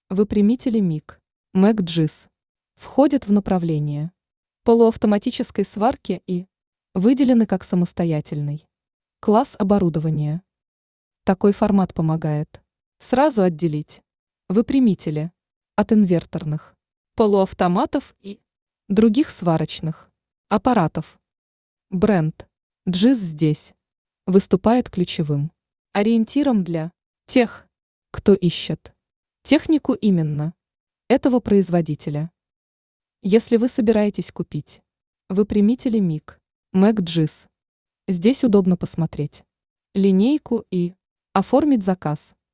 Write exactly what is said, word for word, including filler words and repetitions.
Выпрямители МИГ, МЭК-джиз входят в направление полуавтоматической сварки и выделены как самостоятельный класс оборудования. Такой формат помогает сразу отделить выпрямители от инверторных, полуавтоматов и других сварочных аппаратов. Бренд джиз здесь выступает ключевым ориентиром для тех, кто ищет технику именно этого производителя. Если вы собираетесь купить выпрямители МИГ, МЭК-джиз, здесь удобно посмотреть линейку и оформить заказ.